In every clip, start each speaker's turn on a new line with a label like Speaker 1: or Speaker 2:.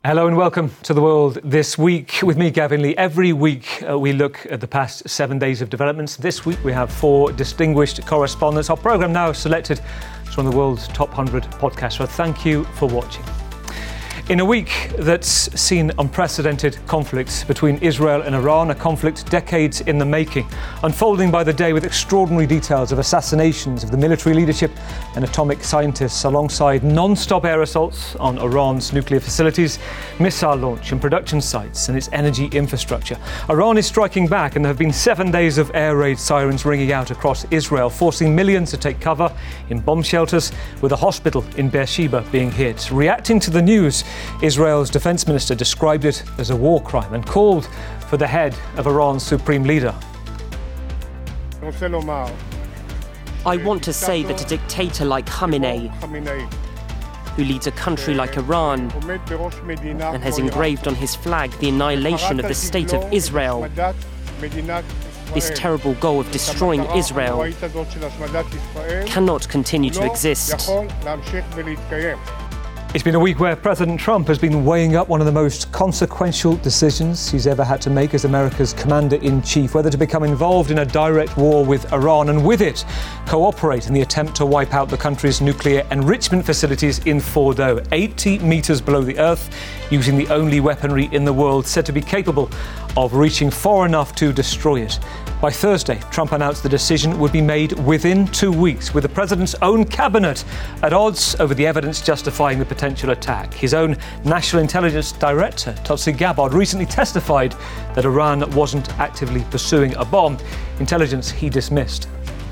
Speaker 1: Hello and welcome to The World This Week with me, Gavin Lee. Every week we look at the past 7 days of developments. This week we have 4 distinguished correspondents. Our programme now selected from the world's top 100 podcasts. So thank you for watching. In a week that's seen unprecedented conflicts between Israel and Iran, a conflict decades in the making, unfolding by the day with extraordinary details of assassinations of the military leadership and atomic scientists, alongside non-stop air assaults on Iran's nuclear facilities, missile launch and production sites and its energy infrastructure. Iran is striking back, and there have been 7 days of air raid sirens ringing out across Israel, forcing millions to take cover in bomb shelters, with a hospital in Beersheba being hit. Reacting to the news, Israel's defense minister described it as a war crime and called for the head of Iran's supreme leader.
Speaker 2: I want to say that a dictator like Khamenei, who leads a country like Iran and has engraved on his flag the annihilation of the state of Israel, this terrible goal of destroying Israel, cannot continue to exist.
Speaker 1: It's been a week where President Trump has been weighing up one of the most consequential decisions he's ever had to make as America's commander-in-chief, whether to become involved in a direct war with Iran and with it cooperate in the attempt to wipe out the country's nuclear enrichment facilities in Fordo, 80 metres below the earth, using the only weaponry in the world said to be capable of reaching far enough to destroy it. By Thursday, Trump announced the decision would be made within 2 weeks, with the president's own cabinet at odds over the evidence justifying the potential attack. His own National Intelligence Director, Tulsi Gabbard, recently testified that Iran wasn't actively pursuing a bomb, intelligence he dismissed.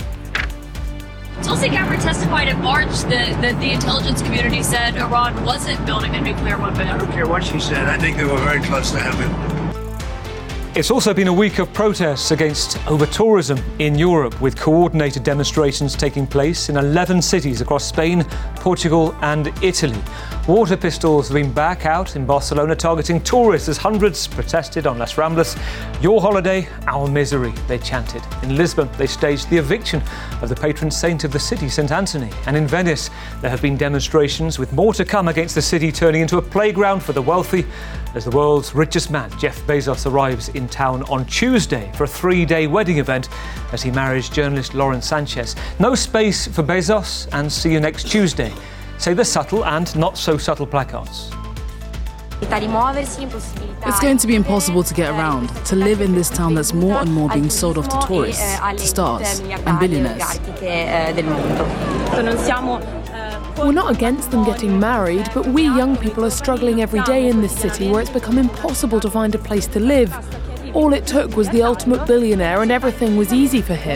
Speaker 3: Tulsi Gabbard testified in March that the intelligence community said Iran wasn't building a nuclear weapon.
Speaker 4: I don't care what she said. I think they were very close to having it.
Speaker 1: It's also been a week of protests against over-tourism in Europe, with coordinated demonstrations taking place in 11 cities across Spain, Portugal and Italy. Water pistols have been back out in Barcelona, targeting tourists as hundreds protested on Las Ramblas. "Your holiday, our misery," they chanted. In Lisbon, they staged the eviction of the patron saint of the city, St. Anthony. And in Venice, there have been demonstrations, with more to come, against the city turning into a playground for the wealthy, as the world's richest man, Jeff Bezos, arrives in town on Tuesday for a 3-day wedding event as he marries journalist Lauren Sanchez. No space for Bezos, and see you next Tuesday, say the subtle and not so subtle placards.
Speaker 5: It's going to be impossible to get around, to live in this town that's more and more being sold off to tourists, to stars and billionaires.
Speaker 6: We're not against them getting married, but we young people are struggling every day in this city where it's become impossible to find a place to live. All it took was the ultimate billionaire and everything was easy for him.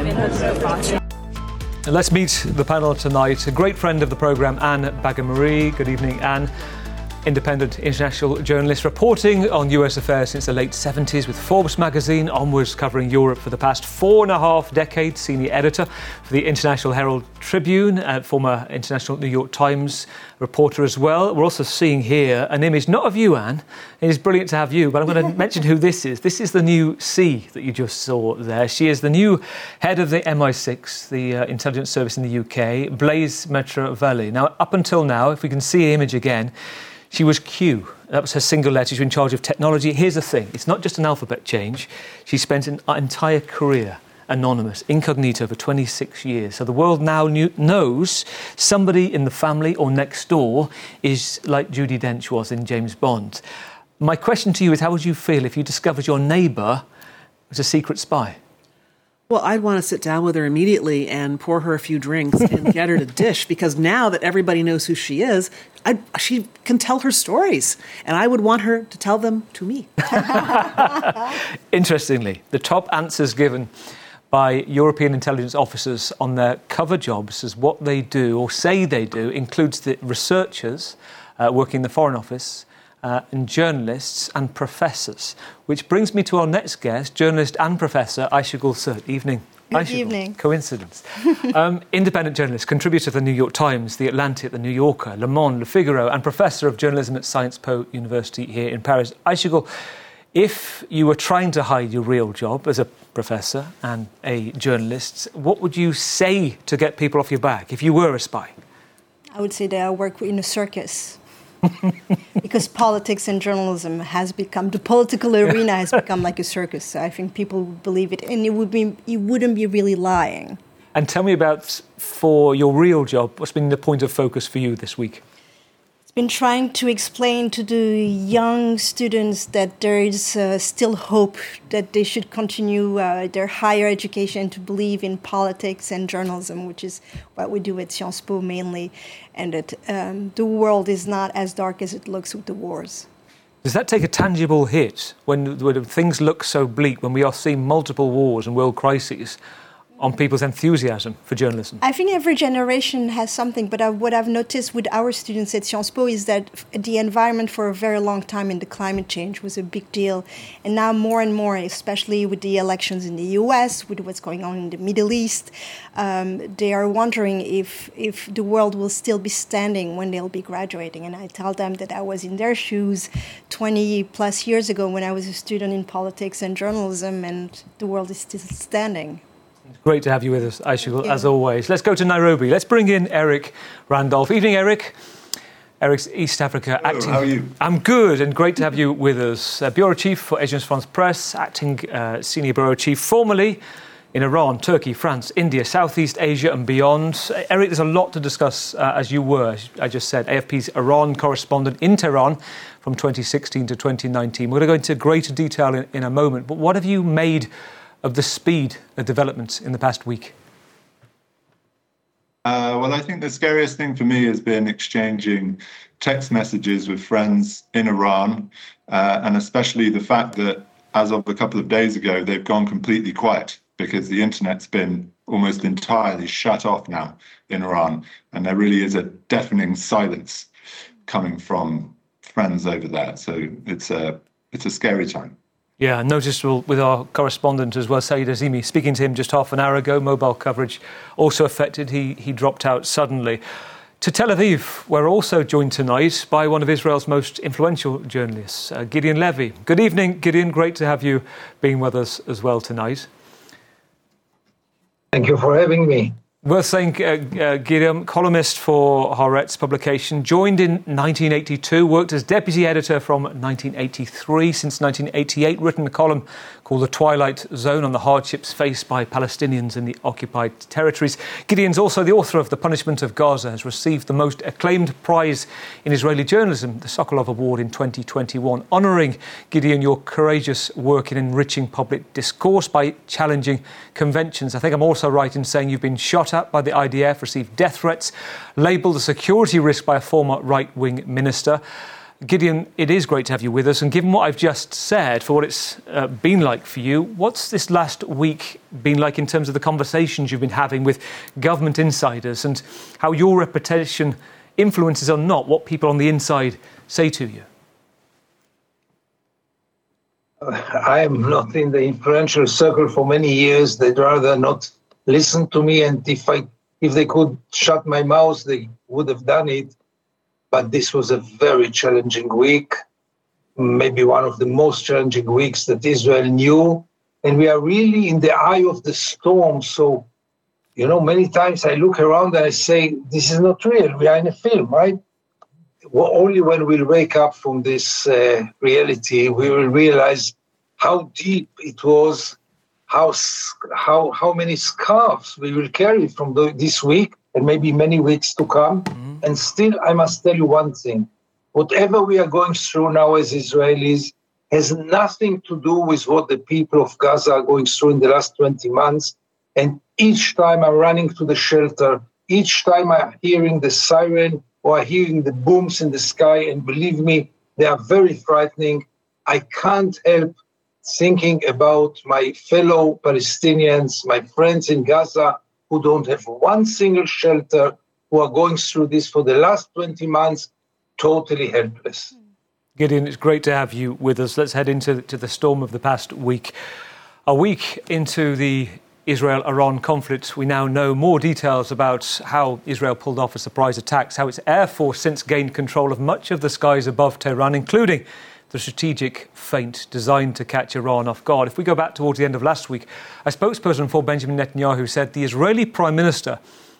Speaker 1: And let's meet the panel tonight. A great friend of the programme, Anne Bagamarie. Good evening, Anne. Independent international journalist reporting on US affairs since the late 70s, with Forbes magazine onwards, covering Europe for the past 4.5 decades. Senior editor for the International Herald Tribune, former International New York Times reporter as well. We're also seeing here an image, not of you, Anne. It is brilliant to have you, but I'm going to mention who this is. This is the new C that you just saw there. She is the new head of the MI6, the intelligence service in the UK, Blaise Maitre-Vallée. Now, up until now, if we can see the image again, she was Q. That was her single letter. She was in charge of technology. Here's the thing. It's not just an alphabet change. She spent an entire career anonymous, incognito, for 26 years. So the world now knows somebody in the family or next door is like Judi Dench was in James Bond. My question to you is, how would you feel if you discovered your neighbour was a secret spy?
Speaker 7: Well, I'd want to sit down with her immediately and pour her a few drinks and get her to dish, because now that everybody knows who she is, she can tell her stories, and I would want her to tell them to me.
Speaker 1: Interestingly, the top answers given by European intelligence officers on their cover jobs as what they do or say they do includes the researchers working in the Foreign Office, and journalists and professors. Which brings me to our next guest, journalist and professor Ayşegül Sert. Evening.
Speaker 8: Good evening.
Speaker 1: Coincidence. Independent journalist, contributor to the New York Times, The Atlantic, The New Yorker, Le Monde, Le Figaro, and professor of journalism at Sciences Po University here in Paris. Ayşegül, if you were trying to hide your real job as a professor and a journalist, what would you say to get people off your back if you were a spy?
Speaker 8: I would say that I work in a circus. Because politics and journalism the political arena has become like a circus. So I think people believe it, and it wouldn't be really lying.
Speaker 1: And tell me about, for your real job, what's been the point of focus for you this week?
Speaker 8: Been trying to explain to the young students that there is still hope, that they should continue their higher education, to believe in politics and journalism, which is what we do at Sciences Po mainly, and that the world is not as dark as it looks with the wars.
Speaker 1: Does that take a tangible hit when things look so bleak, when we are seeing multiple wars and world crises, on people's enthusiasm for journalism?
Speaker 8: I think every generation has something, but what I've noticed with our students at Sciences Po is that the environment for a very long time in the climate change was a big deal. And now more and more, especially with the elections in the US, with what's going on in the Middle East, they are wondering if the world will still be standing when they'll be graduating. And I tell them that I was in their shoes 20 plus years ago when I was a student in politics and journalism, and the world is still standing.
Speaker 1: It's great to have you with us, Aishul, as always. Let's go to Nairobi. Let's bring in Eric Randolph. Evening, Eric. Eric's East Africa
Speaker 9: Hello,
Speaker 1: acting.
Speaker 9: how are you?
Speaker 1: I'm good, and great to have you with us. Bureau Chief for Agence France Presse, acting Senior Bureau Chief, formerly in Iran, Turkey, France, India, Southeast Asia and beyond. Eric, there's a lot to discuss, as you were, I just said, AFP's Iran correspondent in Tehran from 2016 to 2019. We're going to go into greater detail in a moment, but what have you made of the speed of developments in the past week?
Speaker 9: Well, I think the scariest thing for me has been exchanging text messages with friends in Iran, and especially the fact that as of a couple of days ago, they've gone completely quiet because the internet's been almost entirely shut off now in Iran. And there really is a deafening silence coming from friends over there. So it's a scary time.
Speaker 1: Yeah, noticeable with our correspondent as well, Saeed Azimi. Speaking to him just half an hour ago, mobile coverage also affected. He dropped out suddenly. To Tel Aviv, we're also joined tonight by one of Israel's most influential journalists, Gideon Levy. Good evening, Gideon. Great to have you being with us as well tonight.
Speaker 10: Thank you for having me.
Speaker 1: Worth saying, Gideon, columnist for Haaretz publication, joined in 1982, worked as deputy editor from 1983. Since 1988, written a column called The Twilight Zone on the hardships faced by Palestinians in the occupied territories. Gideon's also the author of The Punishment of Gaza, has received the most acclaimed prize in Israeli journalism, the Sokolov Award in 2021, honouring, Gideon, your courageous work in enriching public discourse by challenging conventions. I think I'm also right in saying you've been shot at by the IDF, received death threats, labelled a security risk by a former right-wing minister. Gideon, it is great to have you with us, and given what I've just said, for what it's been like for you, what's this last week been like in terms of the conversations you've been having with government insiders and how your reputation influences or not what people on the inside say to you?
Speaker 10: I am not in the influential circle for many years. They'd rather not listen to me, and if they could shut my mouth, they would have done it. But this was a very challenging week, maybe one of the most challenging weeks that Israel knew. And we are really in the eye of the storm. So, many times I look around and I say, this is not real. We are in a film, right? Well, only when we'll wake up from this reality, we will realize how deep it was, how many scars we will carry from this week and maybe many weeks to come. Mm-hmm. And still, I must tell you one thing. Whatever we are going through now as Israelis has nothing to do with what the people of Gaza are going through in the last 20 months. And each time I'm running to the shelter, each time I'm hearing the siren or hearing the booms in the sky, and believe me, they are very frightening, I can't help thinking about my fellow Palestinians, my friends in Gaza, who don't have one single shelter, who are going through this for the last 20 months, totally helpless.
Speaker 1: Gideon, it's great to have you with us. Let's head into the storm of the past week. A week into the Israel-Iran conflict, we now know more details about how Israel pulled off a surprise attacks, how its air force since gained control of much of the skies above Tehran, including the strategic feint designed to catch Iran off guard. If we go back towards the end of last week, a spokesperson for Benjamin Netanyahu said the Israeli Prime Minister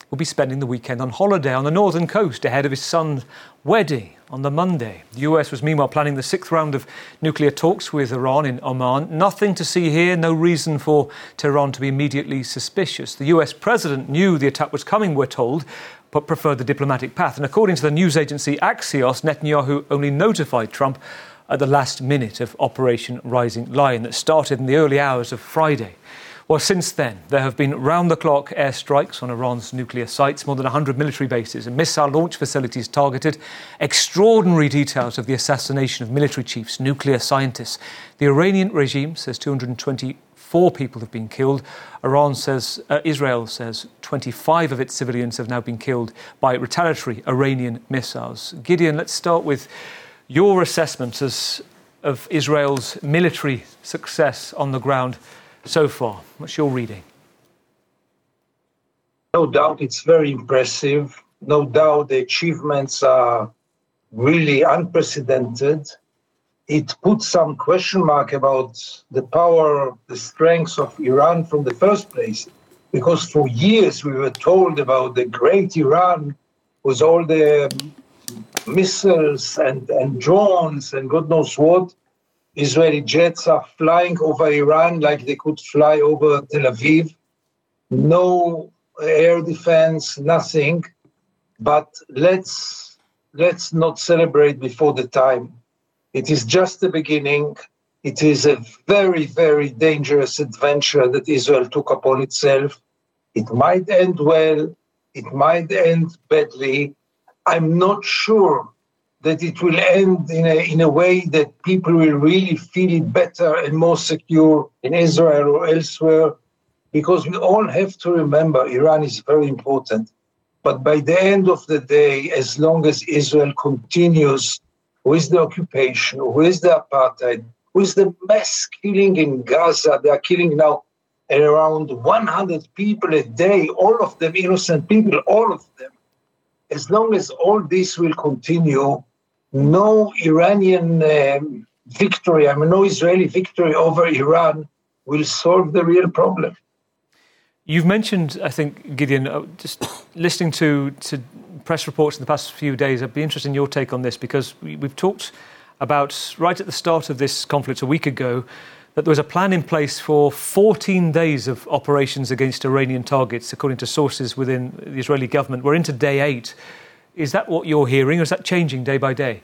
Speaker 1: will be spending the weekend on holiday on the northern coast ahead of his son's wedding on the Monday. The US was meanwhile planning the 6th round of nuclear talks with Iran in Oman. Nothing to see here, no reason for Tehran to be immediately suspicious. The US president knew the attack was coming, we're told, but preferred the diplomatic path. And according to the news agency Axios, Netanyahu only notified Trump at the last minute of Operation Rising Lion that started in the early hours of Friday. Well, since then, there have been round-the-clock airstrikes on Iran's nuclear sites, more than 100 military bases and missile launch facilities targeted. Extraordinary details of the assassination of military chiefs, nuclear scientists. The Iranian regime says 224 people have been killed. Israel says 25 of its civilians have now been killed by retaliatory Iranian missiles. Gideon, let's start with your assessment of Israel's military success on the ground so far. What's your reading?
Speaker 10: No doubt it's very impressive. No doubt the achievements are really unprecedented. It puts some question mark about the power, the strength of Iran from the first place, because for years we were told about the great Iran with all the missiles and drones and God knows what. Israeli jets are flying over Iran like they could fly over Tel Aviv. No air defense, nothing. But let's not celebrate before the time. It is just the beginning. It is a very, very dangerous adventure that Israel took upon itself. It might end well. It might end badly. I'm not sure that it will end in a way that people will really feel better and more secure in Israel or elsewhere, because we all have to remember Iran is very important. But by the end of the day, as long as Israel continues with the occupation, with the apartheid, with the mass killing in Gaza, they are killing now around 100 people a day, all of them innocent people, all of them. As long as all this will continue, no Iranian victory, no Israeli victory over Iran will solve the real problem.
Speaker 1: You've mentioned, I think, Gideon, just listening to press reports in the past few days, I'd be interested in your take on this, because we've talked about, right at the start of this conflict a week ago, that there was a plan in place for 14 days of operations against Iranian targets, according to sources within the Israeli government. We're into day 8. Is that what you're hearing, or is that changing day by day?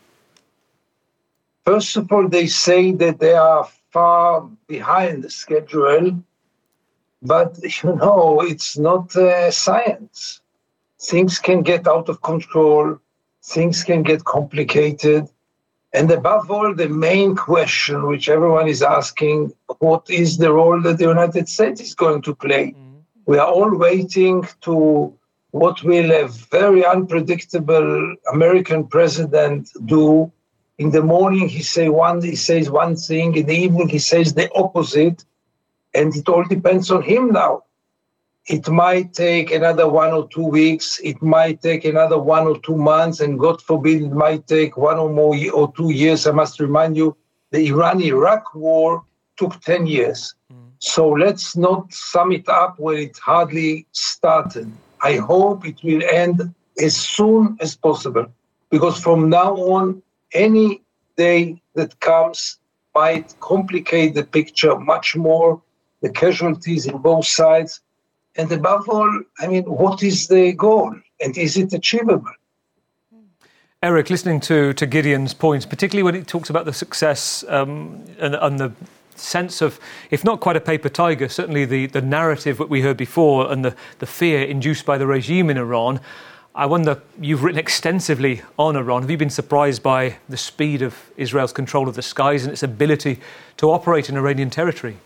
Speaker 10: First of all, they say that they are far behind the schedule, but, it's not science. Things can get out of control, things can get complicated, and above all, the main question which everyone is asking, what is the role that the United States is going to play? Mm-hmm. We are all waiting to what will a very unpredictable American president do. In the morning, he says one thing. In the evening, he says the opposite. And it all depends on him now. It might take another 1 or 2 weeks. It might take another 1 or 2 months. And God forbid, it might take 1 or more or 2 years. I must remind you, the Iran-Iraq war took 10 years. So let's not sum it up where it hardly started. I hope it will end as soon as possible, because from now on, any day that comes might complicate the picture much more, the casualties in both sides. And above all, what is the goal? And is it achievable?
Speaker 1: Eric, listening to Gideon's points, particularly when he talks about the success and the sense of, if not quite a paper tiger, certainly the narrative that we heard before and the fear induced by the regime in Iran. I wonder, you've written extensively on Iran. Have you been surprised by the speed of Israel's control of the skies and its ability to operate in Iranian territory?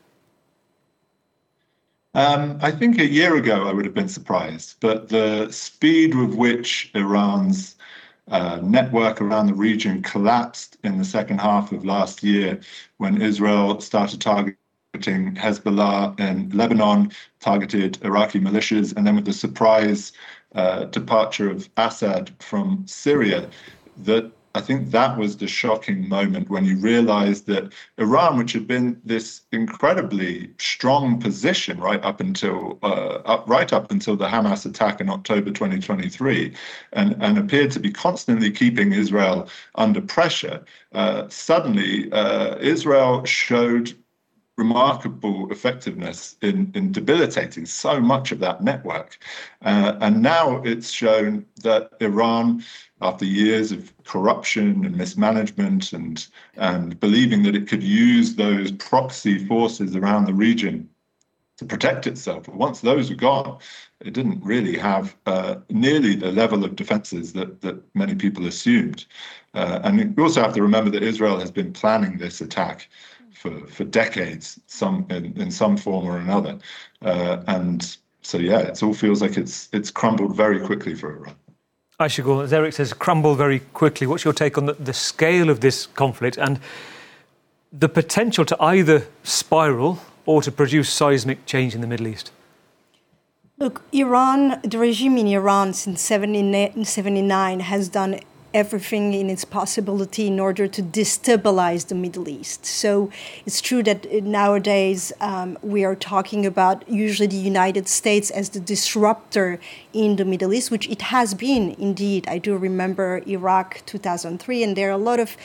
Speaker 9: I think a year ago I would have been surprised, but the speed with which Iran's network around the region collapsed in the second half of last year, when Israel started targeting Hezbollah in Lebanon, targeted Iraqi militias, and then with the surprise departure of Assad from Syria, that I think that was the shocking moment when you realized that Iran, which had been this incredibly strong position right up until the Hamas attack in October 2023, and appeared to be constantly keeping Israel under pressure, suddenly Israel showed remarkable effectiveness in debilitating so much of that network. And now it's shown that Iran, after years of corruption and mismanagement and believing that it could use those proxy forces around the region to protect itself, but once those were gone, it didn't really have nearly the level of defenses that many people assumed. And we also have to remember that Israel has been planning this attack for decades, in some form or another, and so it all feels like it's crumbled very quickly for Iran.
Speaker 1: Ayşegül, as Eric says, crumble very quickly. What's your take on the scale of this conflict and the potential to either spiral or to produce seismic change in the Middle East?
Speaker 8: Look, Iran, the regime in Iran since 1979 has done everything in its possibility in order to destabilize the Middle East. So it's true that nowadays we are talking about usually the United States as the disruptor in the Middle East, which it has been indeed. I do remember Iraq 2003, and there are a lot of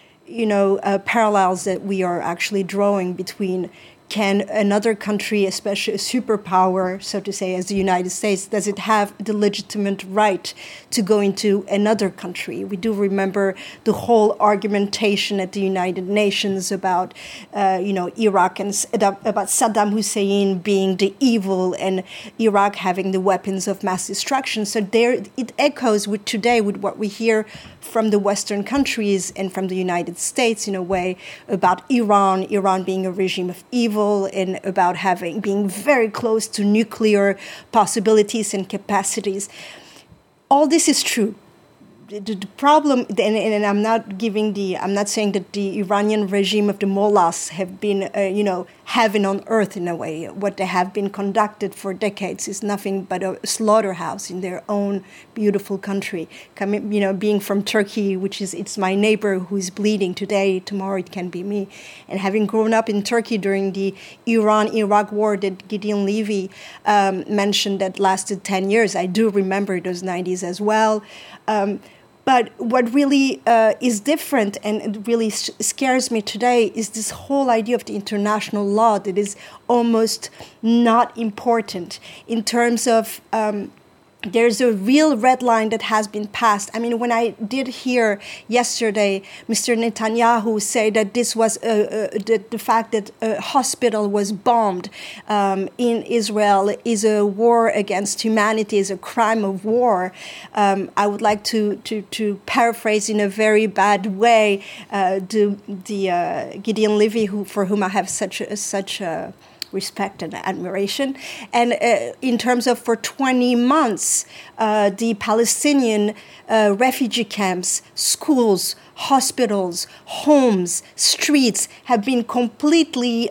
Speaker 8: parallels that we are actually drawing between. Can another country, especially a superpower, so to say, as the United States, does it have the legitimate right to go into another country? We do remember the whole argumentation at the United Nations about, Iraq and about Saddam Hussein being the evil and Iraq having the weapons of mass destruction. So there, it echoes with today with what we hear from the Western countries and from the United States in a way about Iran being a regime of evil, and about being very close to nuclear possibilities and capacities. All this is true. The problem, and I'm not saying that the Iranian regime of the mullahs have been, heaven on earth in a way. What they have been conducted for decades is nothing but a slaughterhouse in their own beautiful country. Being from Turkey, it's my neighbor who is bleeding today, tomorrow it can be me. And having grown up in Turkey during the Iran-Iraq war that Gideon Levy mentioned that lasted 10 years, I do remember those 90s as well. But what really is different and it really scares me today is this whole idea of the international law that is almost not important in terms of there's a real red line that has been passed. I mean, when I did hear yesterday Mr. Netanyahu say that this was the fact that a hospital was bombed in Israel is a war against humanity, is a crime of war, I would like to paraphrase in a very bad way the Gideon Levy, for whom I have such a respect and admiration. And in terms of for 20 months, the Palestinian refugee camps, schools, hospitals, homes, streets have been completely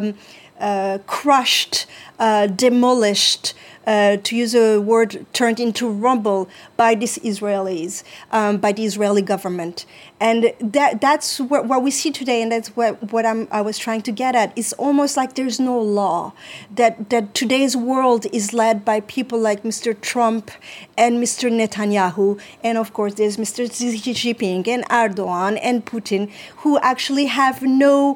Speaker 8: crushed, demolished, to use a word, turned into rubble by these Israelis, by the Israeli government. And that's what we see today, and that's what I was trying to get at. It's almost like there's no law, that today's world is led by people like Mr. Trump and Mr. Netanyahu, and of course there's Mr. Xi Jinping and Erdogan and Putin, who actually have no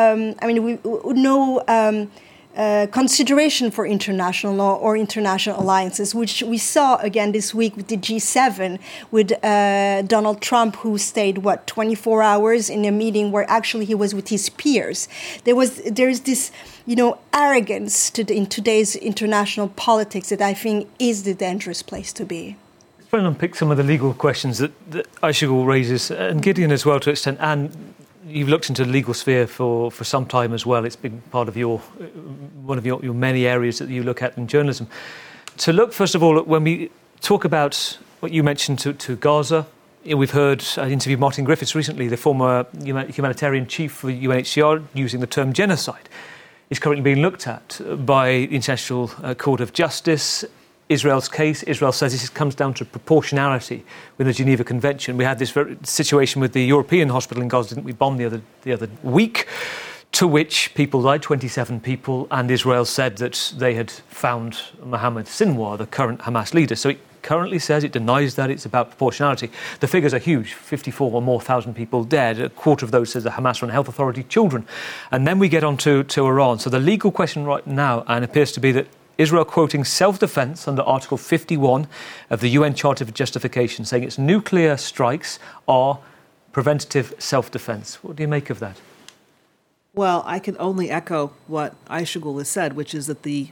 Speaker 8: consideration for international law or international alliances, which we saw again this week with the G7, with Donald Trump, who stayed, 24 hours in a meeting where actually he was with his peers. There's this, arrogance in today's international politics that I think is the dangerous place to be.
Speaker 1: Let's try and unpick some of the legal questions that Ayşegül raises, and Gideon as well to an extent, and you've looked into the legal sphere for some time as well. It's been part of one of your many areas that you look at in journalism. To look, first of all, when we talk about what you mentioned to Gaza, we've heard, I interviewed Martin Griffiths recently, the former humanitarian chief for UNHCR, using the term genocide. Is currently being looked at by the International Court of Justice. Israel's case. Israel says this comes down to proportionality with the Geneva Convention. We had this situation with the European hospital in Gaza, didn't we, bombed the other week, to which people died, 27 people, and Israel said that they had found Mohammed Sinwar, the current Hamas leader. So it currently says it denies that. It's about proportionality. The figures are huge, 54 or more thousand people dead. A quarter of those, says the Hamas-run health authority, children. And then we get on to Iran. So the legal question right now, and appears to be that Israel quoting self-defense under Article 51 of the UN Charter for Justification, saying its nuclear strikes are preventative self-defense. What do you make of that?
Speaker 7: Well, I can only echo what Aysegul has said, which is that the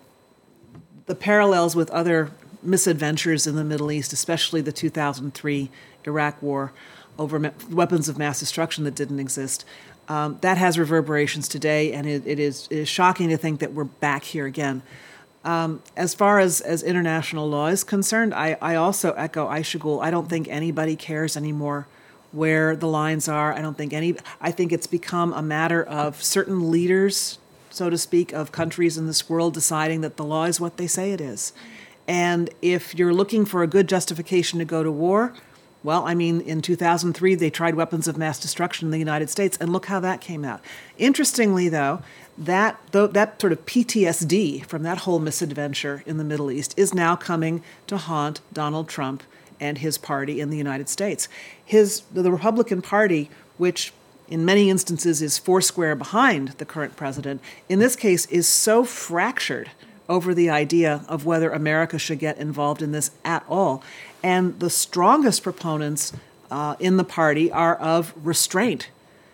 Speaker 7: parallels with other misadventures in the Middle East, especially the 2003 Iraq war over weapons of mass destruction that didn't exist, that has reverberations today, and it is shocking to think that we're back here again. As far as international law is concerned, I also echo Aysegul. I don't think anybody cares anymore where the lines are. I think it's become a matter of certain leaders, so to speak, of countries in this world deciding that the law is what they say it is. And if you're looking for a good justification to go to war, well, I mean, in 2003, they tried weapons of mass destruction in the United States, and look how that came out. Interestingly, though, that sort of PTSD from that whole misadventure in the Middle East is now coming to haunt Donald Trump and his party in the United States. The Republican Party, which in many instances is foursquare behind the current president, in this case is so fractured over the idea of whether America should get involved in this at all. And the strongest proponents in the party are of restraint.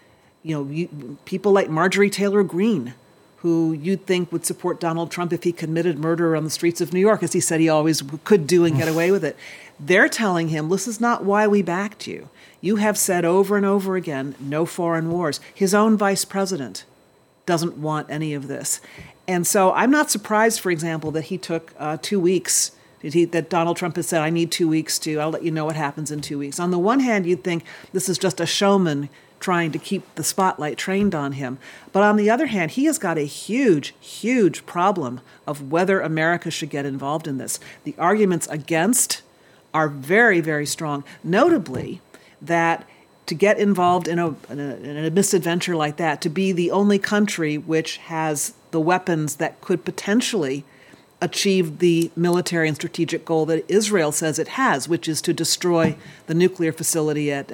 Speaker 7: People like Marjorie Taylor Greene, who you'd think would support Donald Trump if he committed murder on the streets of New York, as he said he always could do and get away with it. They're telling him, this is not why we backed you. You have said over and over again, no foreign wars. His own vice president doesn't want any of this. And so I'm not surprised, for example, that he took 2 weeks, that Donald Trump has said, I need 2 weeks I'll let you know what happens in 2 weeks. On the one hand, you'd think this is just a showman trying to keep the spotlight trained on him. But on the other hand, he has got a huge, huge problem of whether America should get involved in this. The arguments against are very, very strong. Notably, that to get involved in a misadventure like that, to be the only country which has the weapons that could potentially achieve the military and strategic goal that Israel says it has, which is to destroy the nuclear facility at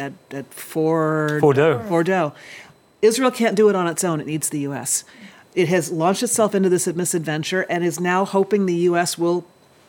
Speaker 7: Fordow. Israel can't do it on its own. It needs the U.S. It has launched itself into this misadventure and is now hoping the U.S. will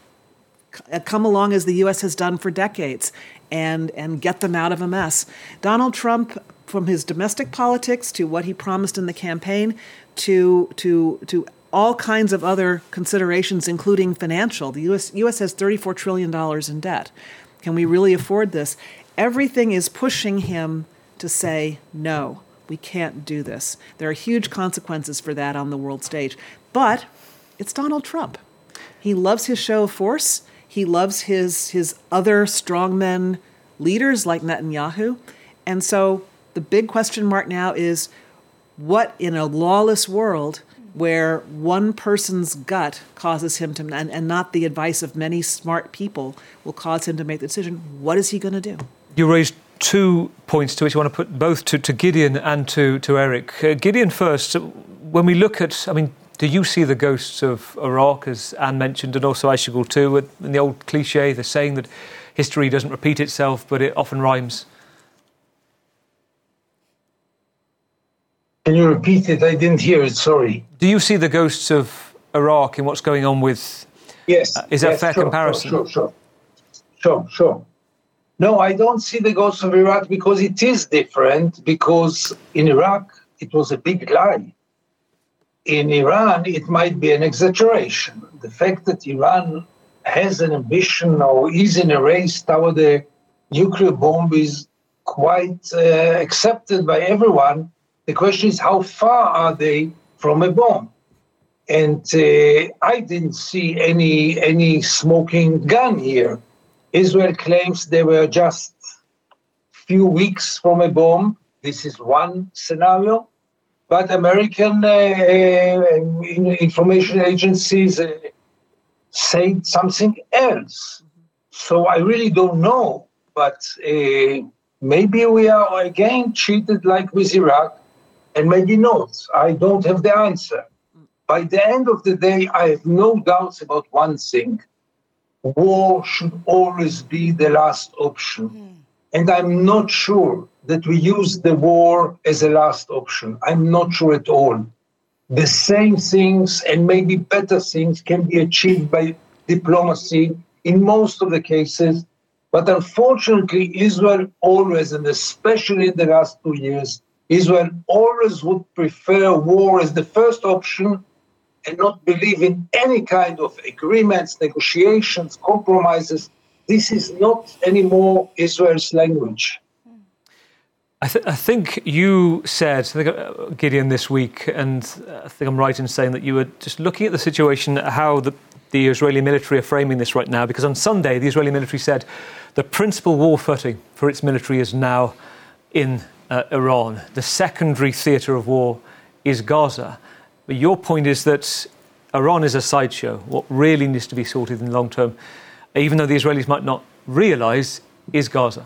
Speaker 7: come along as the U.S. has done for decades and get them out of a mess. Donald Trump, from his domestic politics to what he promised in the campaign to all kinds of other considerations, including financial. The U.S. has $34 trillion in debt. Can we really afford this? Everything is pushing him to say, no, we can't do this. There are huge consequences for that on the world stage. But it's Donald Trump. He loves his show of force. He loves his other strongmen leaders like Netanyahu. And so the big question mark now is, what in a lawless world where one person's gut causes him to, and not the advice of many smart people, will cause him to make the decision, what is he going to do?
Speaker 1: You raised 2 points to which you want to put both to Gideon and to Eric. Gideon first, when we look at, do you see the ghosts of Iraq, as Anne mentioned, and also Aysegul too, and the old cliche, the saying that history doesn't repeat itself, but it often rhymes?
Speaker 10: Can you repeat it? I didn't hear it, sorry.
Speaker 1: Do you see the ghosts of Iraq in what's going on with...
Speaker 10: Yes.
Speaker 1: Is that a fair comparison?
Speaker 10: Sure. No, I don't see the ghosts of Iraq because it is different, because in Iraq, it was a big lie. In Iran, it might be an exaggeration. The fact that Iran has an ambition or is in a race toward a nuclear bomb is quite accepted by everyone. The question is, how far are they from a bomb? And I didn't see any smoking gun here. Israel claims they were just few weeks from a bomb. This is one scenario. But American information agencies said something else. So I really don't know, but maybe we are again treated like with Iraq, and maybe not. I don't have the answer. By the end of the day, I have no doubts about one thing. War should always be the last option. And I'm not sure that we use the war as a last option. I'm not sure at all. The same things and maybe better things can be achieved by diplomacy in most of the cases. But unfortunately, Israel always, and especially in the last 2 years, Israel always would prefer war as the first option and not believe in any kind of agreements, negotiations, compromises. This is not anymore Israel's language.
Speaker 1: I think you said, Gideon, this week, and I think I'm right in saying that you were just looking at the situation, how the Israeli military are framing this right now, because on Sunday, the Israeli military said the principal war footing for its military is now in Iran. The secondary theatre of war is Gaza. But your point is that Iran is a sideshow. What really needs to be sorted in the long term, even though the Israelis might not realise, is Gaza.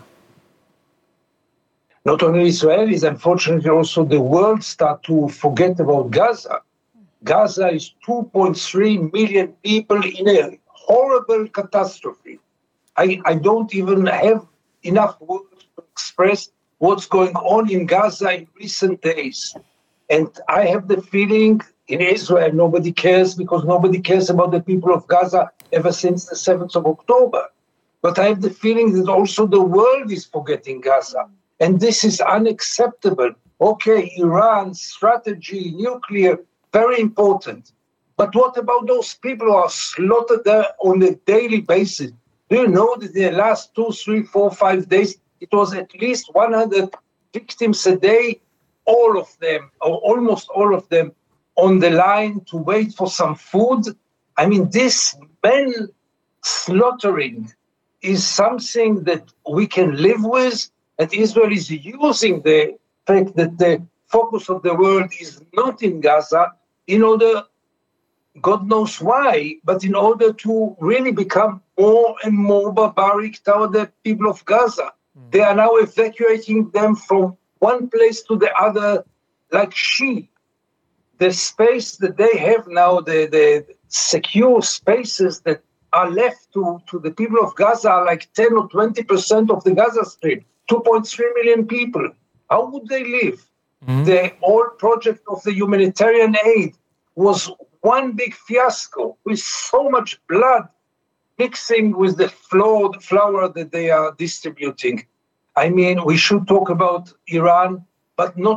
Speaker 10: Not only Israelis, unfortunately also the world start to forget about Gaza. Gaza is 2.3 million people in a horrible catastrophe. I don't even have enough words to express what's going on in Gaza in recent days. And I have the feeling in Israel nobody cares because nobody cares about the people of Gaza ever since the 7th of October. But I have the feeling that also the world is forgetting Gaza. And this is unacceptable. Okay, Iran's strategy, nuclear, very important. But what about those people who are slaughtered there on a daily basis? Do you know that in the last 2, 3, 4, 5 days, it was at least 100 victims a day, all of them, or almost all of them, on the line to wait for some food? I mean, this man slaughtering is something that we can live with, and Israel is using the fact that the focus of the world is not in Gaza in order, God knows why, but in order to really become more and more barbaric toward the people of Gaza. They are now evacuating them from one place to the other like sheep. The space that they have now, the secure spaces that are left to the people of Gaza are like 10 or 20% of the Gaza Strip, 2.3 million people. How would they live? The whole project of the humanitarian aid was one big fiasco with so much blood mixing with the flour that they are distributing. I mean, we should talk about Iran, but not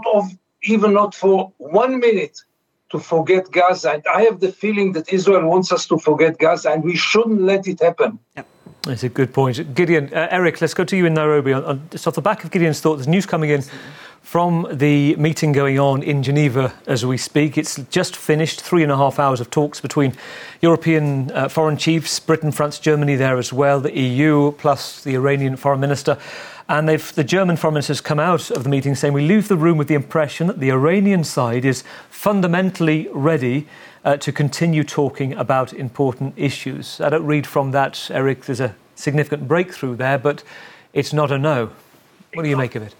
Speaker 10: for 1 minute to forget Gaza. And I have the feeling that Israel wants us to forget Gaza, and we shouldn't let it happen.
Speaker 7: Yep.
Speaker 1: That's a good point. Gideon, Eric, let's go to you in Nairobi. Just off the back of Gideon's thought, there's news coming in from the meeting going on in Geneva as we speak. It's just finished, 3.5 hours of talks between European foreign chiefs, Britain, France, Germany there as well, the EU, plus the Iranian foreign minister. And the German foreign minister has come out of the meeting saying we leave the room with the impression that the Iranian side is fundamentally ready to continue talking about important issues. I don't read from that, Eric, there's a significant breakthrough there, but it's not a no. What do you make of it?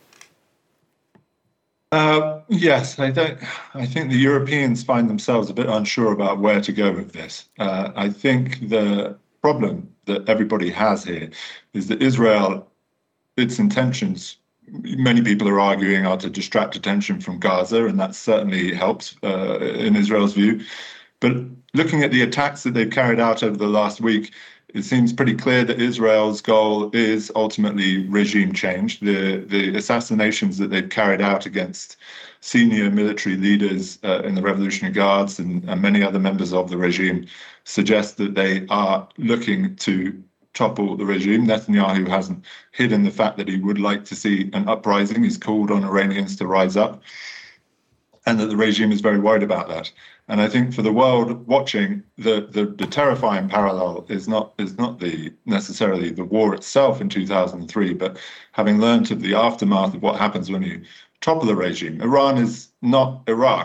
Speaker 9: Yes, I think the Europeans find themselves a bit unsure about where to go with this. I think the problem that everybody has here is that Israel, its intentions, many people are arguing, are to distract attention from Gaza, and that certainly helps in Israel's view. But looking at the attacks that they've carried out over the last week, it seems pretty clear that Israel's goal is ultimately regime change. The assassinations that they've carried out against senior military leaders in the Revolutionary Guards and many other members of the regime suggest that they are looking to topple the regime. Netanyahu hasn't hidden the fact that he would like to see an uprising. He's called on Iranians to rise up, and that the regime is very worried about that. And I think for the world watching, the terrifying parallel is not necessarily the war itself in 2003, but having learned of the aftermath of what happens when you topple a regime. Iran is not Iraq.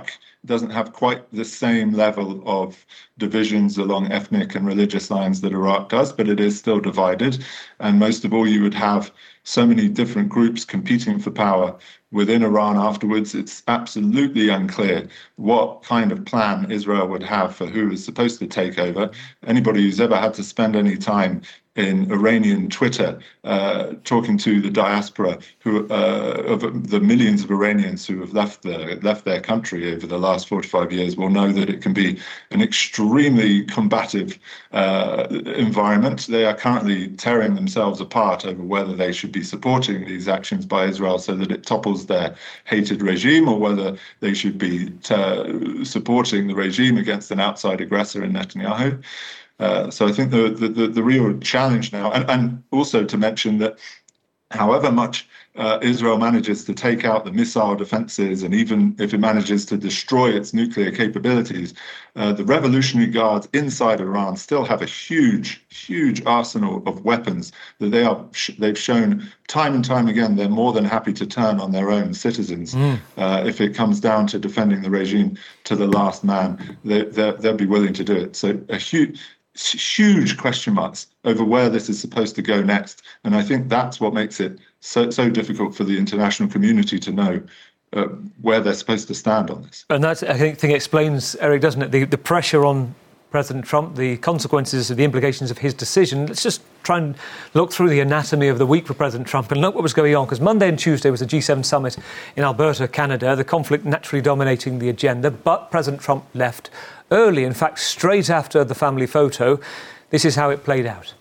Speaker 9: doesn't have quite the same level of divisions along ethnic and religious lines that Iraq does, but it is still divided. And most of all, you would have so many different groups competing for power within Iran afterwards. It's absolutely unclear what kind of plan Israel would have for who is supposed to take over. Anybody who's ever had to spend any time in Iranian Twitter, talking to the diaspora of the millions of Iranians who have left their country over the last 45 years, will know that it can be an extremely combative environment. They are currently tearing themselves apart over whether they should be supporting these actions by Israel so that it topples their hated regime, or whether they should be supporting the regime against an outside aggressor in Netanyahu. So I think the real challenge now, and also to mention that however much Israel manages to take out the missile defenses, and even if it manages to destroy its nuclear capabilities, the Revolutionary Guards inside Iran still have a huge arsenal of weapons that they've shown time and time again they're more than happy to turn on their own citizens. If it comes down to defending the regime to the last man, they'll be willing to do it. So a huge question marks over where this is supposed to go next, and I think that's what makes it so difficult for the international community to know where they're supposed to stand on this. And
Speaker 1: that, I think, explains, Eric, doesn't it, the pressure on President Trump, the consequences, the implications of his decision. Let's just try and look through the anatomy of the week for President Trump and look what was going on, because Monday and Tuesday was the G7 summit in Alberta, Canada, the conflict naturally dominating the agenda, but President Trump left early, in fact, straight after the family photo. This is how it played out.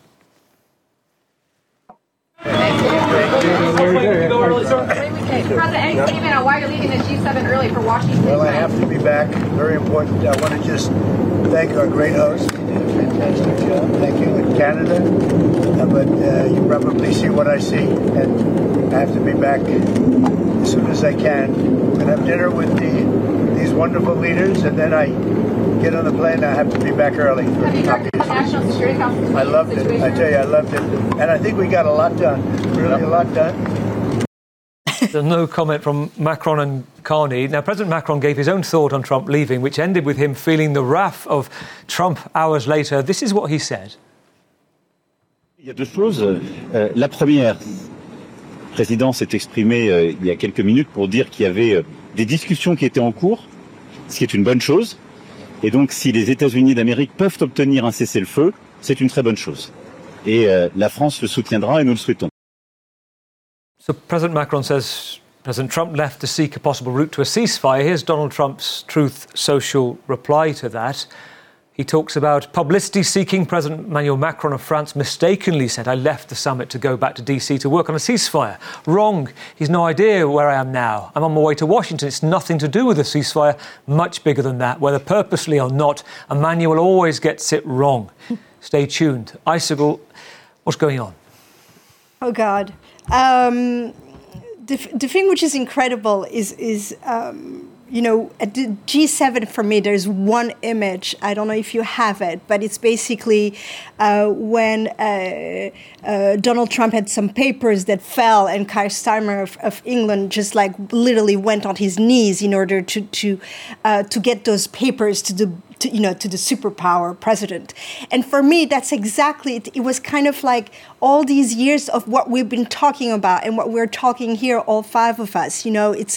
Speaker 11: President, any statement on why you're leaving the G7 early for Washington?
Speaker 4: Well, I have to be back. Very important. I want to just thank our great host. He did a fantastic job. Thank you in Canada. But you probably see what I see, and I have to be back as soon as I can. We're going to have dinner with these wonderful leaders, and then I get on the plane. I have to be back early.
Speaker 11: Have you talked about National Security Council?
Speaker 4: I loved it. I tell you, I loved it. And I think we got a lot done. Really a lot done.
Speaker 1: There's no comment from Macron and Carney. Now, President Macron gave his own thought on Trump leaving, which ended with him feeling the wrath of Trump hours later. This is what he said.
Speaker 12: Il y a deux choses. La première, le président s'est exprimé il y a quelques minutes pour dire qu'il y avait des discussions qui étaient en cours, ce qui est une bonne chose. Et donc, si les États-Unis d'Amérique peuvent obtenir un cessez-le-feu, c'est une très bonne chose. Et la France le soutiendra et nous le souhaitons.
Speaker 1: So President Macron says President Trump left to seek a possible route to a ceasefire. Here's Donald Trump's Truth Social reply to that. He talks about publicity-seeking. President Emmanuel Macron of France mistakenly said, I left the summit to go back to DC to work on a ceasefire. Wrong. He's no idea where I am now. I'm on my way to Washington. It's nothing to do with a ceasefire. Much bigger than that. Whether purposely or not, Emmanuel always gets it wrong. Stay tuned. Icicle, what's going on?
Speaker 8: Oh, God. The thing which is incredible is at the G7 for me, there's one image. I don't know if you have it, but it's basically when Donald Trump had some papers that fell, and Keir Starmer of England just like literally went on his knees in order to get those papers to the superpower president. And for me, that's exactly it. It was kind of like all these years of what we've been talking about and what we're talking here, all five of us. It's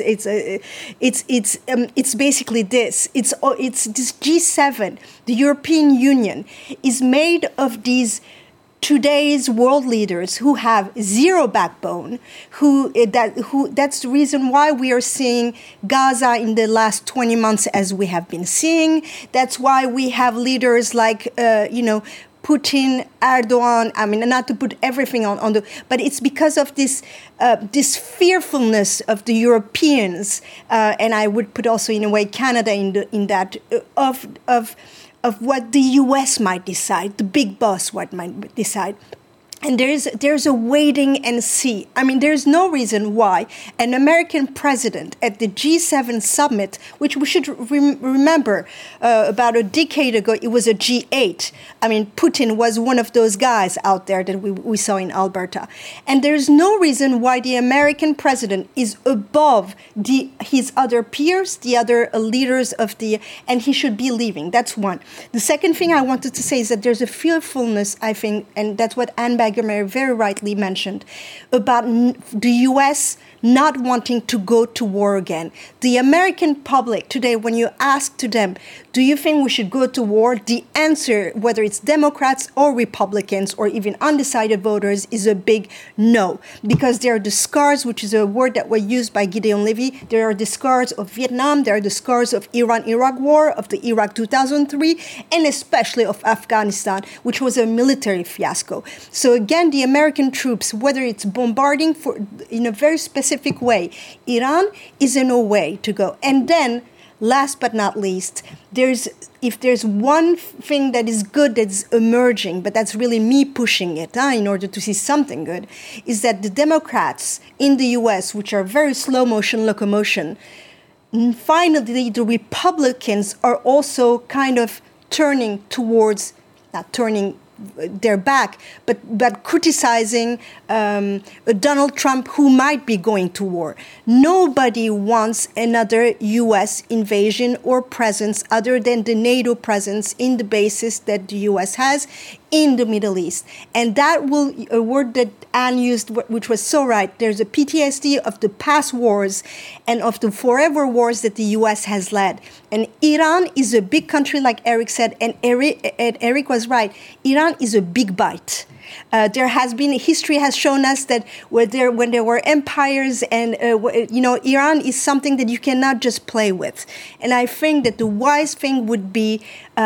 Speaker 8: basically this. It's this G7. The European Union is made of these today's world leaders who have zero backbone, that's the reason why we are seeing Gaza in the last 20 months as we have been seeing. That's why we have leaders like, Putin, Erdogan. I mean, not to put everything on but it's because of this fearfulness of the Europeans, and I would put also in a way Canada in that of what the U.S. might decide, the big boss what might decide. And there's a waiting and see. I mean, there's no reason why an American president at the G7 summit, which we should remember about a decade ago, it was a G8. I mean, Putin was one of those guys out there that we saw in Alberta. And there's no reason why the American president is above his other peers, the other leaders and he should be leaving. That's one. The second thing I wanted to say is that there's a fearfulness, I think, and that's what Anne Bagger very rightly mentioned, about the U.S. not wanting to go to war again. The American public today, when you ask to them, do you think we should go to war? The answer, whether it's Democrats or Republicans or even undecided voters, is a big no. Because there are the scars, which is a word that was used by Gideon Levy. There are the scars of Vietnam. There are the scars of Iran-Iraq war, of the Iraq 2003, and especially of Afghanistan, which was a military fiasco. So again, the American troops, whether it's bombarding in a very specific way, Iran is in a way to go. And then, last but not least, if there's one thing that is good that's emerging, but that's really me pushing it in order to see something good, is that the Democrats in the U.S., which are very slow motion locomotion, finally the Republicans are also kind of turning towards, not turning their back, but criticizing Donald Trump, who might be going to war. Nobody wants another U.S. invasion or presence other than the NATO presence in the bases that the U.S. has in the Middle East. And that a word that Anne used, which was so right, there's a PTSD of the past wars and of the forever wars that the U.S. has led. And Iran is a big country, like Eric said, and Eric was right. Iran is a big bite. History has shown us that when there were empires and, Iran is something that you cannot just play with. And I think that the wise thing would be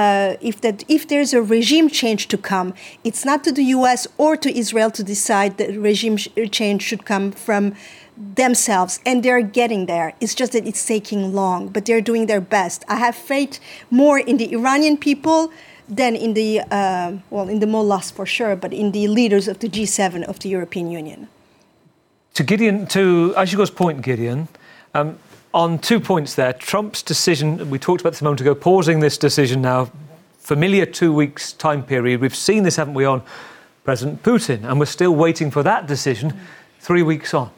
Speaker 8: if there's a regime change to come, it's not to the U.S. or to Israel to decide that regime change should come from themselves, and they're getting there. It's just that it's taking long, but they're doing their best. I have faith more in the Iranian people than in the in the mullahs for sure, but in the leaders of the G7 of the European Union.
Speaker 1: To Aysegul's point, Gideon, on 2 points there, Trump's decision, we talked about this a moment ago, pausing this decision now, familiar 2 weeks time period. We've seen this, haven't we, on President Putin, and we're still waiting for that decision 3 weeks on.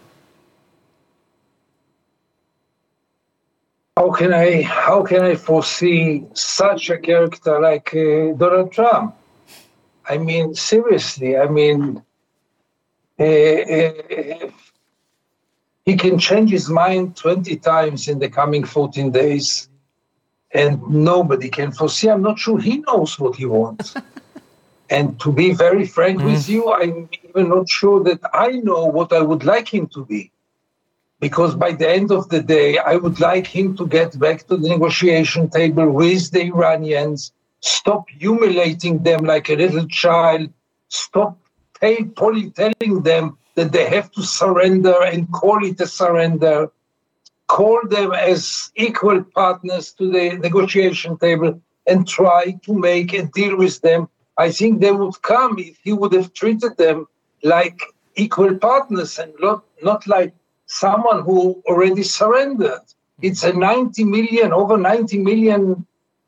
Speaker 10: How can I foresee such a character like Donald Trump? I mean, seriously, he can change his mind 20 times in the coming 14 days, and nobody can foresee. I'm not sure he knows what he wants. And to be very frank with you, I'm even not sure that I know what I would like him to be. Because by the end of the day, I would like him to get back to the negotiation table with the Iranians, stop humiliating them like a little child, stop telling them that they have to surrender and call it a surrender, call them as equal partners to the negotiation table and try to make a deal with them. I think they would come if he would have treated them like equal partners and not like someone who already surrendered. It's a over 90 million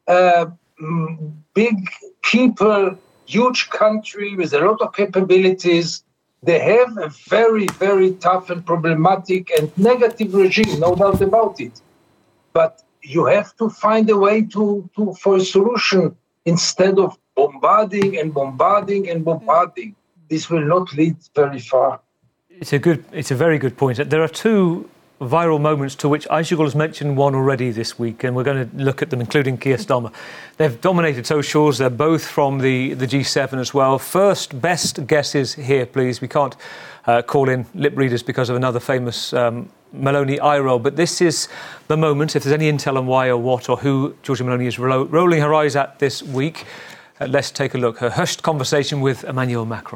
Speaker 10: big people, huge country with a lot of capabilities. They have a very, very tough and problematic and negative regime, no doubt about it. But you have to find a way for a solution instead of bombarding and bombarding and bombarding. This will not lead very far.
Speaker 1: It's a very good point. There are two viral moments to which Aysegul has mentioned one already this week, and we're going to look at them, including Keir Starmer. They've dominated socials. They're both from the G7 as well. First, best guesses here, please. We can't call in lip readers because of another famous Meloni eye roll, but this is the moment, if there's any intel on why or what or who Giorgia Meloni is rolling her eyes at this week. Let's take a look. Her hushed conversation with Emmanuel Macron.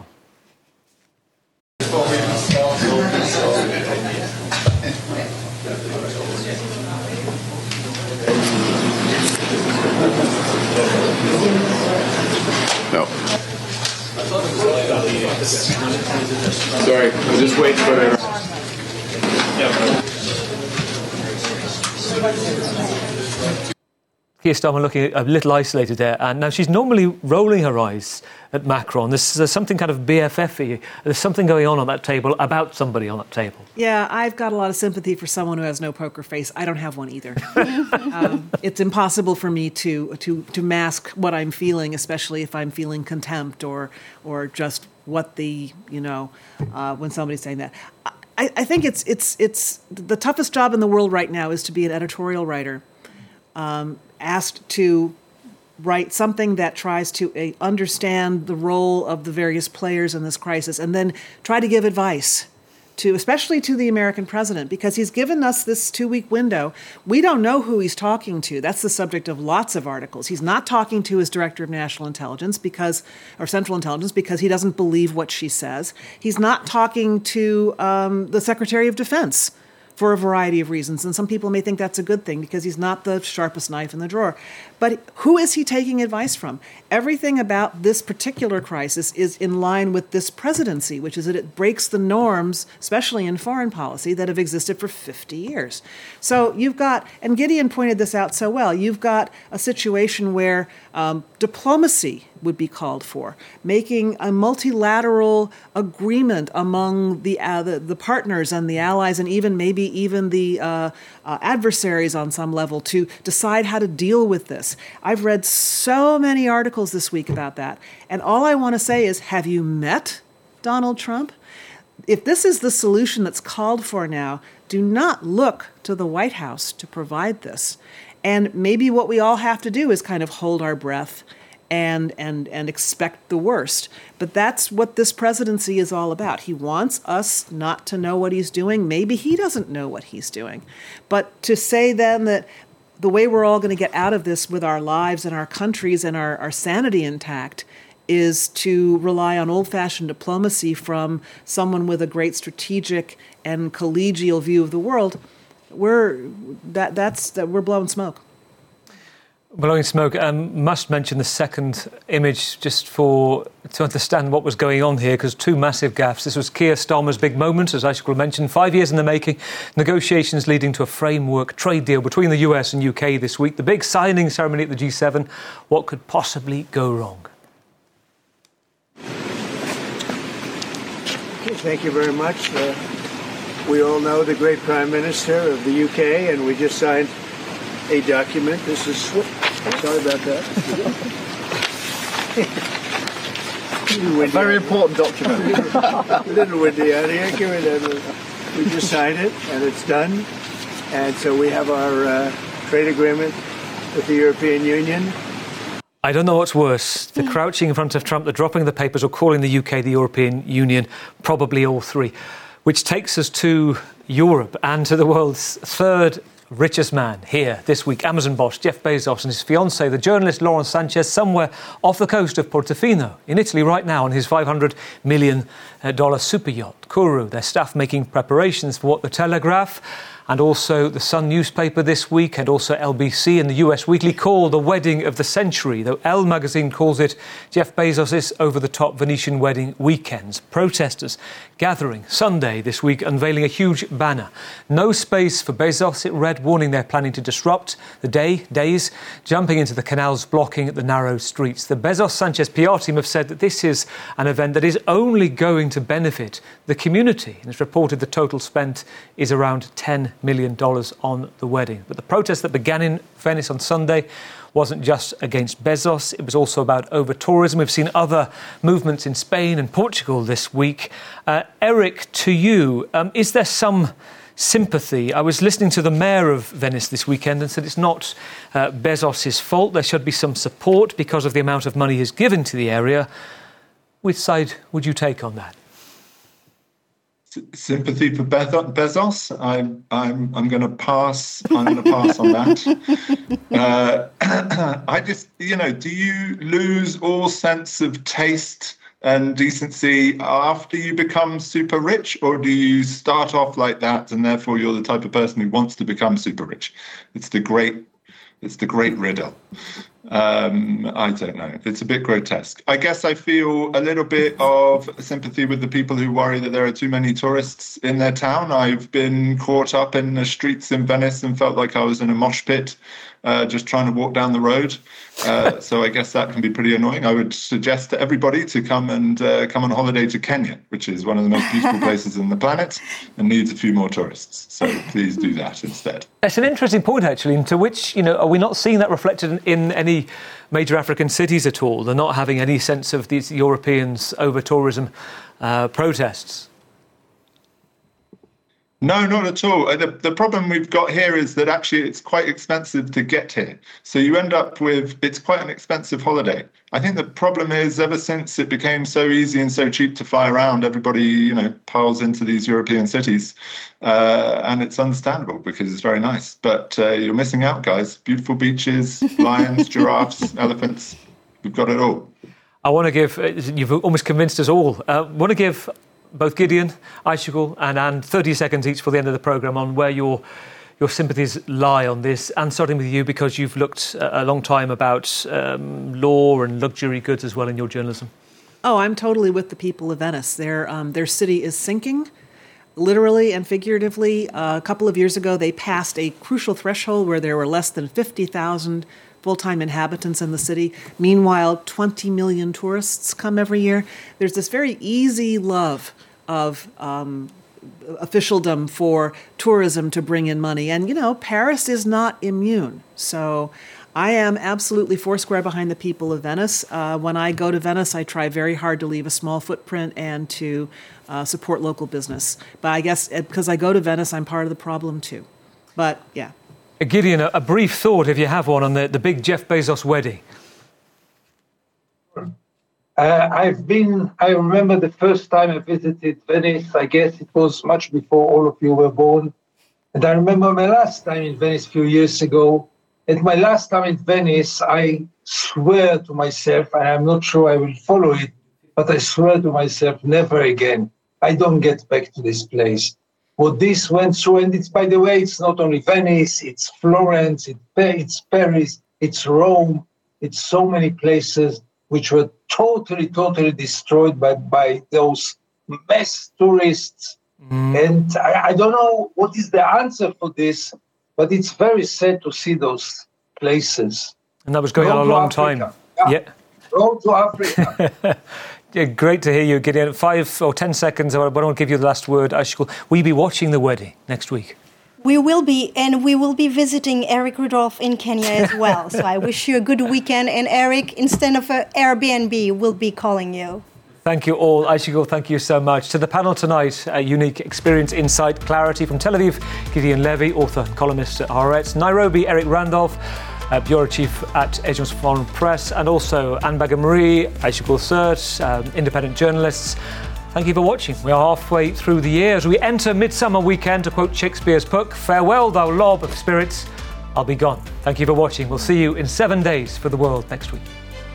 Speaker 13: No. Sorry, we'll just wait for...
Speaker 1: Keir Starmer looking a little isolated there, and now she's normally rolling her eyes at Macron. There's something kind of BFF-y. There's something going on that table about somebody on that table.
Speaker 7: Yeah, I've got a lot of sympathy for someone who has no poker face. I don't have one either. It's impossible for me to mask what I'm feeling, especially if I'm feeling contempt or just what when somebody's saying that. I think it's the toughest job in the world right now is to be an editorial writer. Asked to write something that tries to understand the role of the various players in this crisis and then try to give advice especially to the American president, because he's given us this 2-week window. We don't know who he's talking to. That's the subject of lots of articles. He's not talking to his director of national intelligence or central intelligence because he doesn't believe what she says. He's not talking to the Secretary of Defense for a variety of reasons. And some people may think that's a good thing because he's not the sharpest knife in the drawer. But who is he taking advice from? Everything about this particular crisis is in line with this presidency, which is that it breaks the norms, especially in foreign policy, that have existed for 50 years. So you've got, and Gideon pointed this out so well, you've got a situation where diplomacy would be called for, making a multilateral agreement among the partners and the allies and even the adversaries on some level to decide how to deal with this. I've read so many articles this week about that. And all I want to say is, have you met Donald Trump? If this is the solution that's called for now, do not look to the White House to provide this. And maybe what we all have to do is kind of hold our breath and expect the worst. But that's what this presidency is all about. He wants us not to know what he's doing. Maybe he doesn't know what he's doing. But to say then that the way we're all going to get out of this with our lives and our countries and our sanity intact is to rely on old-fashioned diplomacy from someone with a great strategic and collegial view of the world, we're blowing smoke.
Speaker 1: Blowing smoke. Must mention the second image just to understand what was going on here, because two massive gaffes. This was Keir Starmer's big moment, as Aishka mentioned, 5 years in the making. Negotiations leading to a framework trade deal between the US and UK this week. The big signing ceremony at the G7. What could possibly go wrong?
Speaker 4: Okay, thank you very much. We all know the great Prime Minister of the UK, and we just signed a document. This is sorry about that. A very important document. A little windy out here. Give me that. We just signed it, and it's done. And so we have our trade agreement with the European Union.
Speaker 1: I don't know what's worse, the crouching in front of Trump, the dropping of the papers, or calling the UK the European Union, probably all three. Which takes us to Europe and to the world's third richest man here this week, Amazon boss Jeff Bezos and his fiancée, the journalist Lauren Sanchez, somewhere off the coast of Portofino in Italy right now on his $500 million super yacht, Kourou. Their staff making preparations for what the Telegraph and also the Sun newspaper this week and also LBC and the US Weekly call the wedding of the century, though Elle magazine calls it Jeff Bezos' over-the-top Venetian wedding weekends. Protesters gathering Sunday this week, unveiling a huge banner. No space for Bezos, it read, warning they're planning to disrupt the days, jumping into the canals, blocking the narrow streets. The Bezos-Sanchez PR team have said that this is an event that is only going to benefit the community. And it's reported the total spent is around $10 million on the wedding. But the protest that began in Venice on Sunday wasn't just against Bezos, it was also about over-tourism. We've seen other movements in Spain and Portugal this week. Eric, to you, is there some sympathy? I was listening to the mayor of Venice this weekend and said it's not Bezos' fault. There should be some support because of the amount of money he's given to the area. Which side would you take on that?
Speaker 9: Sympathy for Bezos. I'm going to pass. I'm going to pass on that. I just, do you lose all sense of taste and decency after you become super rich, or do you start off like that and therefore you're the type of person who wants to become super rich? It's the great riddle. I don't know. It's a bit grotesque. I guess I feel a little bit of sympathy with the people who worry that there are too many tourists in their town. I've been caught up in the streets in Venice and felt like I was in a mosh pit, just trying to walk down the road. So I guess that can be pretty annoying. I would suggest to everybody to come on holiday to Kenya, which is one of the most beautiful places on the planet and needs a few more tourists. So please do that instead.
Speaker 1: It's an interesting point, actually, into which, are we not seeing that reflected in any major African cities at all? They're not having any sense of these Europeans' over-tourism protests.
Speaker 9: No, not at all. The problem we've got here is that actually it's quite expensive to get here. So you end up with, it's quite an expensive holiday. I think the problem is ever since it became so easy and so cheap to fly around, everybody, piles into these European cities. And it's understandable because it's very nice. But you're missing out, guys. Beautiful beaches, lions, giraffes, elephants. We've got it all.
Speaker 1: I want to give, you've almost convinced us all, want to give both Gideon, Aysegul and Anne 30 seconds each for the end of the programme on where your sympathies lie on this. And starting with you, because you've looked a long time about law and luxury goods as well in your journalism.
Speaker 7: Oh, I'm totally with the people of Venice. Their city is sinking, literally and figuratively. A couple of years ago, they passed a crucial threshold where there were less than 50,000 full-time inhabitants in the city. Meanwhile, 20 million tourists come every year. There's this very easy love of officialdom for tourism to bring in money. And, Paris is not immune. So I am absolutely foursquare behind the people of Venice. When I go to Venice, I try very hard to leave a small footprint and to support local business. But I guess because I go to Venice, I'm part of the problem too. But, yeah.
Speaker 1: Gideon, a brief thought, if you have one, on the big Jeff Bezos wedding.
Speaker 10: I remember the first time I visited Venice, I guess it was much before all of you were born. And I remember my last time in Venice a few years ago. At my last time in Venice, I swear to myself, and I'm not sure I will follow it, but I swear to myself, never again. I don't get back to this place. What this went through, and it's, by the way, it's not only Venice, it's Florence, it's Paris, it's Rome, it's so many places which were totally destroyed by those mass tourists. And I don't know what is the answer for this, but it's very sad to see those places.
Speaker 1: And that was going on a long time. Yeah.
Speaker 10: Go to Africa.
Speaker 1: Yeah, great to hear you, Gideon. 5 or 10 seconds, I want to give you the last word. Aysegul, will you be watching the wedding next week?
Speaker 8: We will be, and we will be visiting Eric Rudolph in Kenya as well. So I wish you a good weekend. And Eric, instead of Airbnb, will be calling you.
Speaker 1: Thank you all. Aysegul, thank you so much. To the panel tonight, a unique experience, insight, clarity from Tel Aviv, Gideon Levy, author and columnist at Haaretz. Nairobi, Eric Randolph, Bureau Chief at Agence Foreign Press, and also Anne Bagha-Marie, Aysegul Sert, independent journalists. Thank you for watching. We are halfway through the year. As we enter Midsummer Weekend, to quote Shakespeare's Puck, farewell, thou lob of spirits, I'll be gone. Thank you for watching. We'll see you in 7 days for the world next week.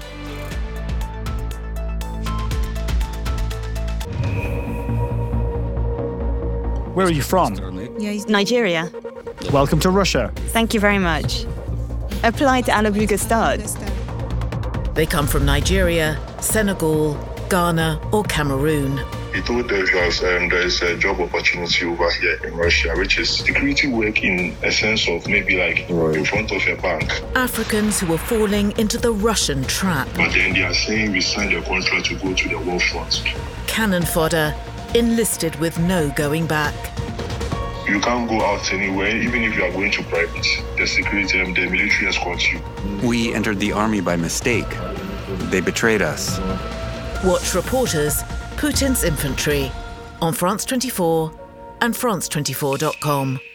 Speaker 14: Where are you from?
Speaker 15: Nigeria.
Speaker 14: Welcome to Russia.
Speaker 15: Thank you very much. Apply to Alabu Gustad.
Speaker 5: They come from Nigeria, Senegal, Ghana or Cameroon.
Speaker 16: He told us there is a job opportunity over here in Russia, which is security work in a sense of maybe like in front of a bank.
Speaker 5: Africans who are falling into the Russian trap.
Speaker 16: But then they are saying we signed a contract to go to the war front.
Speaker 5: Cannon fodder, enlisted with no going back.
Speaker 16: You can't go out anywhere, even if you are going to private. The security and the military escort you.
Speaker 17: We entered the army by mistake. They betrayed us.
Speaker 5: Watch Reporters, Putin's Infantry on France 24 and France24.com.